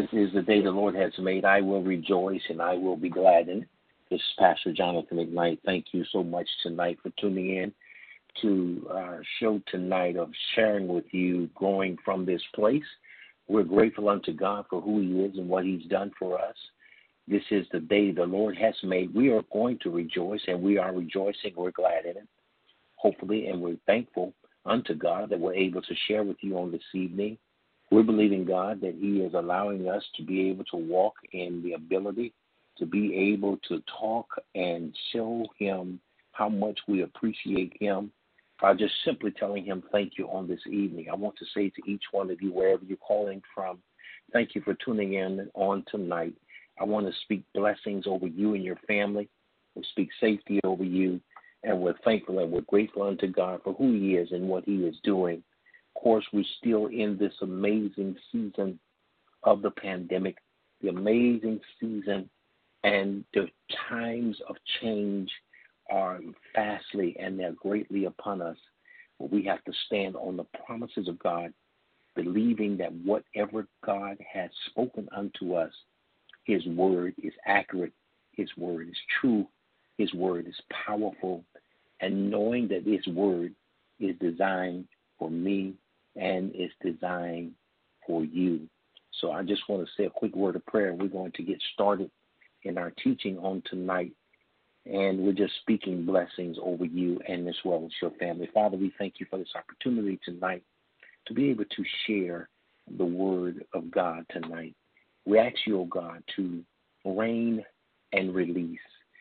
This is the day the Lord has made. I will rejoice and I will be glad in it. This is Pastor Jonathan McKnight. Thank you so much tonight for tuning in to our show tonight of sharing with you growing from this place. We're grateful unto God for who He is and what He's done for us. This is the day the Lord has made. We are going to rejoice, and we are rejoicing. We're glad in it, hopefully, and we're thankful unto God that we're able to share with you on this evening. We're believing God that He is allowing us to be able to walk in the ability to be able to talk and show Him how much we appreciate Him by just simply telling Him thank you on this evening. I want to say to each one of you, wherever you're calling from, thank you for tuning in on tonight. I want to speak blessings over you and your family. We speak safety over you, and we're thankful and we're grateful unto God for who He is and what He is doing. Of course, we're still in this amazing season of the pandemic, the amazing season, and the times of change are fastly and they're greatly upon us. But we have to stand on the promises of God, believing that whatever God has spoken unto us, His word is accurate, His word is true, His word is powerful, and knowing that His word is designed for me and is designed for you. So I just want to say a quick word of prayer. We're going to get started in our teaching on tonight, and we're just speaking blessings over you and as well as your family. Father, we thank you for this opportunity tonight to be able to share the word of God tonight. We ask you, oh God, to reign and release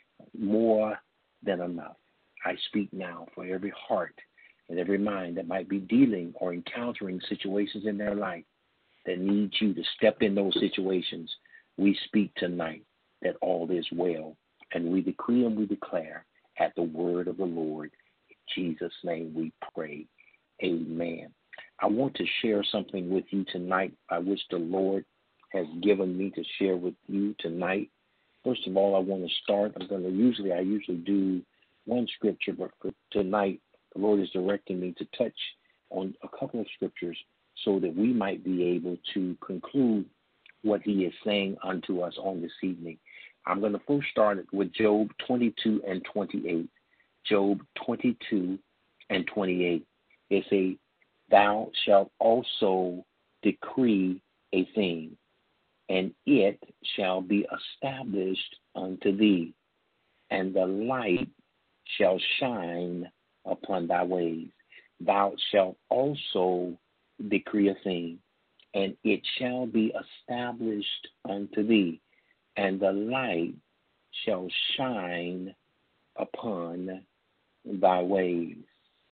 more than enough. I speak now for every heart and every mind that might be dealing or encountering situations in their life that need you to step in those situations. We speak tonight that all is well, and we decree and we declare at the word of the Lord. In Jesus' name we pray. Amen. I want to share something with you tonight by which the Lord has given me to share with you tonight. First of all, I want to start. I usually do one scripture, but for tonight, the Lord is directing me to touch on a couple of scriptures so that we might be able to conclude what He is saying unto us on this evening. I'm going to first start with Job 22 and 28. Job 22 and 28. It says, "Thou shalt also decree a thing, and it shall be established unto thee, and the light shall shine upon thy ways. Thou shalt also decree a thing, and it shall be established unto thee, and the light shall shine upon thy ways."